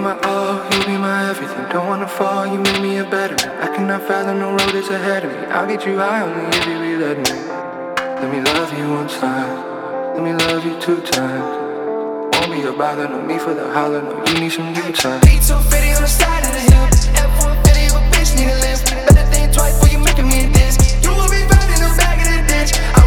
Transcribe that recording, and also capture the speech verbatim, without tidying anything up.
my all, you be my everything. Don't wanna fall, you make me a better man. I cannot fathom the road that's ahead of me. I'll get you high only if you be letting me. Let me love you one time, let me love you two times. Won't be a bother, no me for the holler, no you need some new time. eight two fifty on the side of the hill, F one fifty with bitch need a lift. Better think twice before you making me this. You will be found in the back of the ditch.